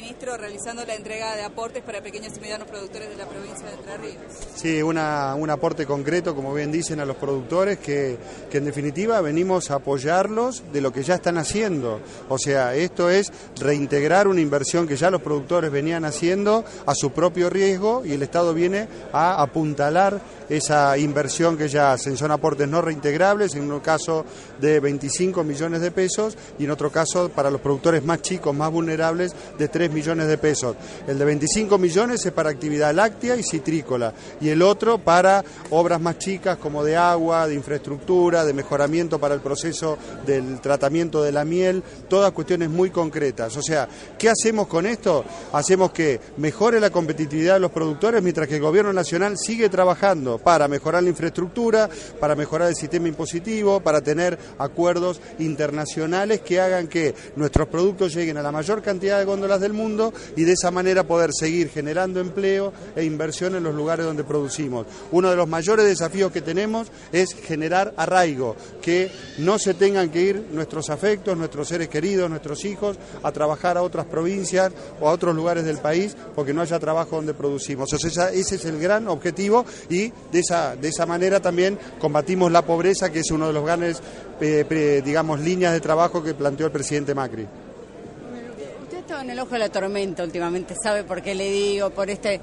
ministro, realizando la entrega de aportes para pequeños y medianos productores de la provincia de Entre Ríos. Sí, un aporte concreto, como bien dicen, a los productores que en definitiva venimos a apoyarlos de lo que ya están haciendo. O sea, esto es reintegrar una inversión que ya los productores venían haciendo a su propio riesgo y el Estado viene a apuntalar esa inversión que ya hacen. Son aportes no reintegrables, en un caso de 25 millones de pesos y en otro caso para los productores más chicos, más vulnerables, de 3 millones de pesos. El de 25 millones es para actividad láctea y citrícola y el otro para obras más chicas como de agua, de infraestructura, de mejoramiento para el proceso del tratamiento de la miel, todas cuestiones muy concretas. O sea, ¿qué hacemos con esto? Hacemos que mejore la competitividad de los productores mientras que el Gobierno Nacional sigue trabajando para mejorar la infraestructura, para mejorar el sistema impositivo, para tener acuerdos internacionales que hagan que nuestros productos lleguen a la mayor cantidad de góndolas del mundo y de esa manera poder seguir generando empleo e inversión en los lugares donde producimos. Uno de los mayores desafíos que tenemos es generar arraigo, que no se tengan que ir nuestros afectos, nuestros seres queridos, nuestros hijos a trabajar a otras provincias o a otros lugares del país porque no haya trabajo donde producimos. O sea, ese es el gran objetivo y de esa manera también combatimos la pobreza, que es uno de los grandes, digamos, líneas de trabajo que planteó el presidente Macri. Usted está en el ojo de la tormenta últimamente, ¿sabe por qué le digo? Por este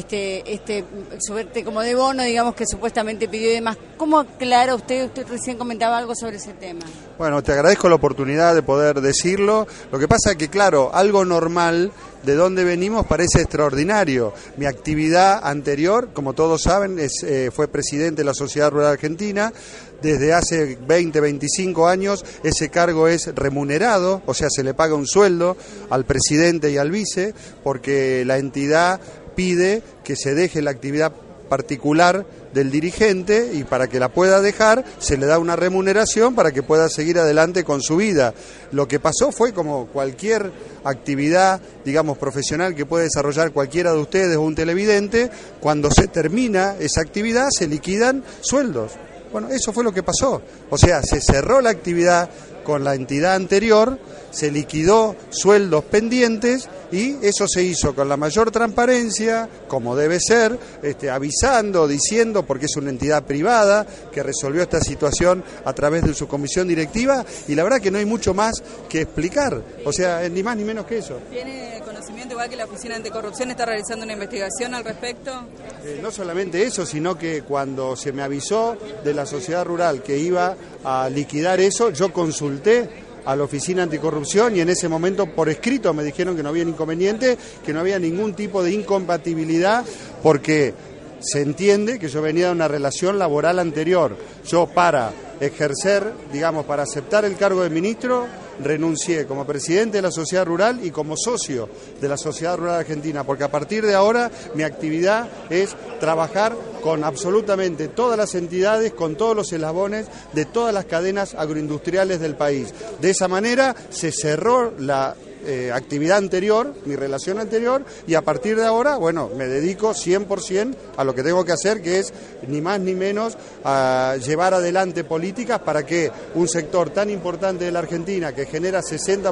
suerte como de bono, digamos, que supuestamente pidió y demás. ¿Cómo aclara usted? Usted recién comentaba algo sobre ese tema. Bueno, te agradezco la oportunidad de poder decirlo. Lo que pasa es que, claro, algo normal de donde venimos parece extraordinario. Mi actividad anterior, como todos saben, fue presidente de la Sociedad Rural Argentina. Desde hace 20, 25 años ese cargo es remunerado, o sea, se le paga un sueldo al presidente y al vice, porque la entidad pide que se deje la actividad particular del dirigente y para que la pueda dejar se le da una remuneración para que pueda seguir adelante con su vida. Lo que pasó fue como cualquier actividad, digamos, profesional que puede desarrollar cualquiera de ustedes o un televidente, cuando se termina esa actividad se liquidan sueldos. Bueno, eso fue lo que pasó. O sea, se cerró la actividad con la entidad anterior, se liquidó sueldos pendientes y eso se hizo con la mayor transparencia, como debe ser, avisando, diciendo, porque es una entidad privada que resolvió esta situación a través de su comisión directiva y la verdad que no hay mucho más que explicar, o sea, ni más ni menos que eso. ¿Tiene conocimiento igual que la Oficina Anticorrupción está realizando una investigación al respecto? No solamente eso, sino que cuando se me avisó de la sociedad rural que iba a liquidar eso, yo consulté a la Oficina Anticorrupción y en ese momento por escrito me dijeron que no había inconveniente, que no había ningún tipo de incompatibilidad porque se entiende que yo venía de una relación laboral anterior. Yo para ejercer, digamos, para aceptar el cargo de ministro, renuncié como presidente de la Sociedad Rural y como socio de la Sociedad Rural Argentina, porque a partir de ahora mi actividad es trabajar con absolutamente todas las entidades, con todos los eslabones de todas las cadenas agroindustriales del país. De esa manera se cerró la actividad anterior, mi relación anterior, y a partir de ahora, bueno, me dedico 100% a lo que tengo que hacer, que es ni más ni menos a llevar adelante políticas para que un sector tan importante de la Argentina, que genera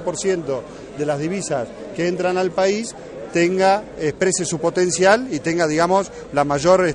60% de las divisas que entran al país, exprese su potencial y tenga, digamos, la mayor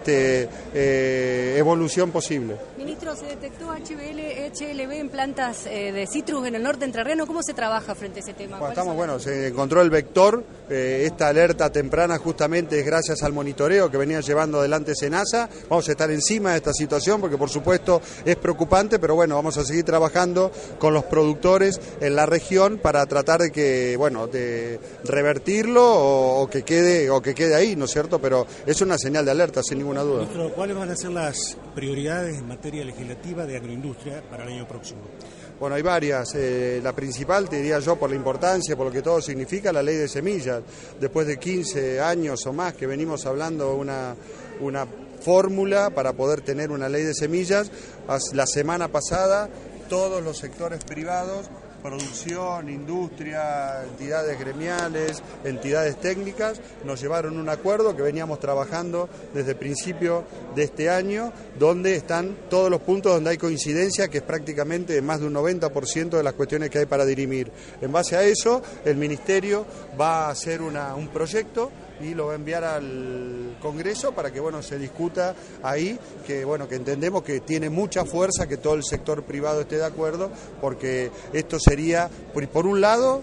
evolución posible. Ministro, se detectó HLB en plantas de citrus en el norte entrerreno. ¿Cómo se trabaja frente a ese tema? Se encontró el vector. Esta alerta temprana justamente es gracias al monitoreo que venía llevando adelante SENASA. Vamos a estar encima de esta situación porque por supuesto es preocupante, pero bueno, vamos a seguir trabajando con los productores en la región para tratar de revertirlo o que quede ahí, ¿no es cierto? Pero es una señal de alerta, sin ninguna duda. Ministro, ¿cuáles van a ser las prioridades en materia legislativa de agroindustria para el año próximo? Bueno, hay varias. La principal, te diría yo, por la importancia, por lo que todo significa, la ley de semillas. Después de 15 años o más que venimos hablando una fórmula para poder tener una ley de semillas, la semana pasada todos los sectores privados producción, industria, entidades gremiales, entidades técnicas, nos llevaron un acuerdo que veníamos trabajando desde el principio de este año, donde están todos los puntos donde hay coincidencia, que es prácticamente más de un 90% de las cuestiones que hay para dirimir. En base a eso, el Ministerio va a hacer un proyecto y lo va a enviar al Congreso para que se discuta ahí, que entendemos que tiene mucha fuerza que todo el sector privado esté de acuerdo, porque esto sería, por un lado,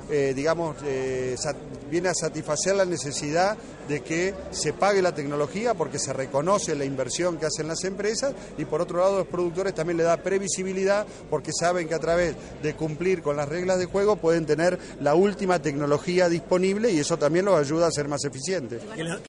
viene a satisfacer la necesidad de que se pague la tecnología porque se reconoce la inversión que hacen las empresas, y por otro lado los productores también le da previsibilidad porque saben que a través de cumplir con las reglas de juego pueden tener la última tecnología disponible, y eso también los ayuda a ser más eficientes.